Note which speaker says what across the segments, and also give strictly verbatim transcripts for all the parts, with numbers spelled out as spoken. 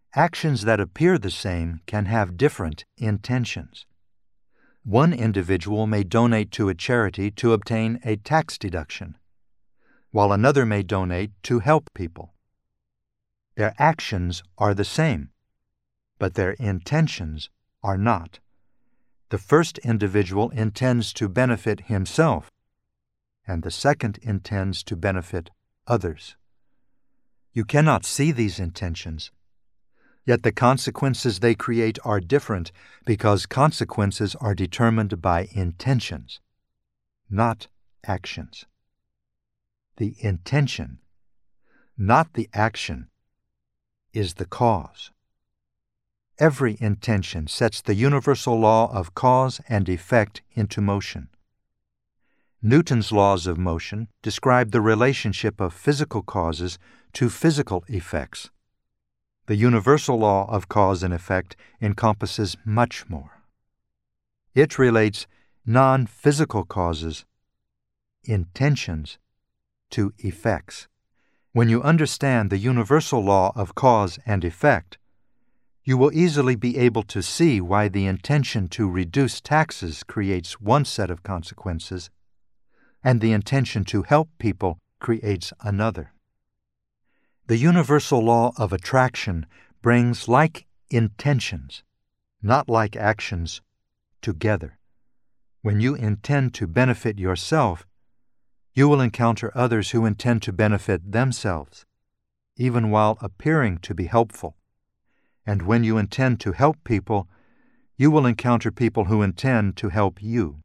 Speaker 1: Actions that appear the same can have different intentions. One individual may donate to a charity to obtain a tax deduction, while another may donate to help people. Their actions are the same, but their intentions are not. The first individual intends to benefit himself, and the second intends to benefit others. You cannot see these intentions, yet the consequences they create are different because consequences are determined by intentions, not actions. The intention, not the action, is the cause. Every intention sets the universal law of cause and effect into motion. Newton's laws of motion describe the relationship of physical causes to physical effects. The universal law of cause and effect encompasses much more. It relates non-physical causes, intentions, to effects. When you understand the universal law of cause and effect, you will easily be able to see why the intention to reduce taxes creates one set of consequences, and the intention to help people creates another. The universal law of attraction brings like intentions, not like actions, together. When you intend to benefit yourself, you will encounter others who intend to benefit themselves, even while appearing to be helpful. And when you intend to help people, you will encounter people who intend to help you.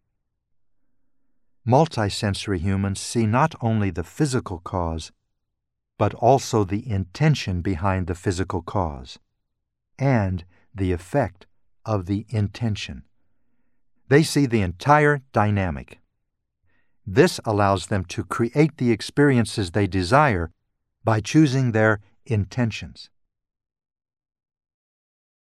Speaker 1: Multisensory humans see not only the physical cause, but also the intention behind the physical cause, and the effect of the intention. They see the entire dynamic. This allows them to create the experiences they desire by choosing their intentions.